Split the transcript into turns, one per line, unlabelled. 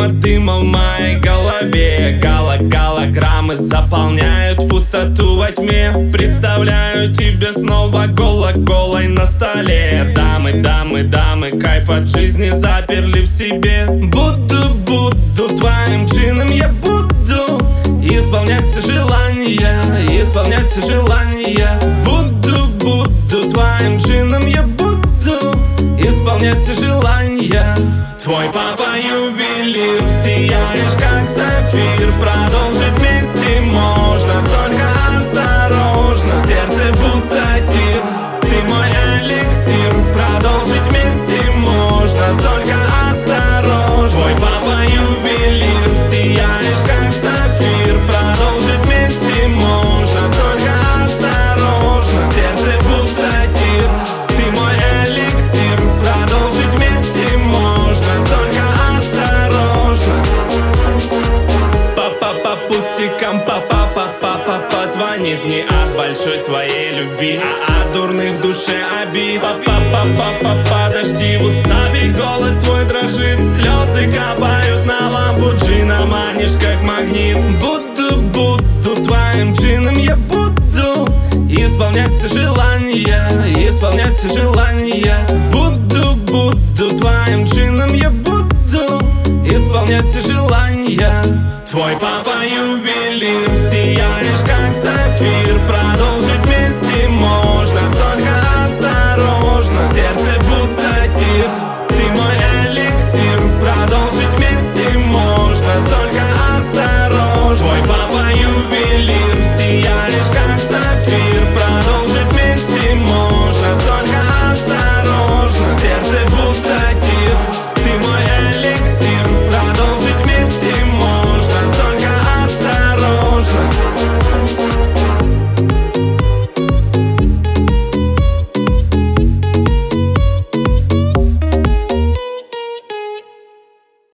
дыма в моей голове. Голограммы заполняют пустоту во тьме. Представляю тебя снова голой на столе. Дамы, кайф от жизни заперли в себе. Буду твоим джином, я буду исполнять все желания, Буду твоим джином, я буду исполнять все желания. Твой папа ювелир, сияешь как сафир. Продолжить вместе можно, только осторожно. Сердце будто тир, ты мой эликсир. Продолжить вместе можно, только осторожно. Твой папа ювелир, сияешь как сафир. Продолжить вместе можно, только осторожно. Сердце будто тир, ты мой эликсир. Продолжить вместе можно, только осторожно. Папа по пустякам, папа позвонит не от большой своей любви, а от дурных в душе обид. Папа, подожди, вот забей, голос твой дрожит. Слезы капают на лампу джина, манишь как магнит. Буду твоим джином, я буду исполнять все желания, Буду твоим джином, я буду исполнять все желания. Твой папа ювелир, сияешь как сафир. Продолжить вместе можно, только осторожно. Сердце будто тир, ты мой эликсир. Продолжить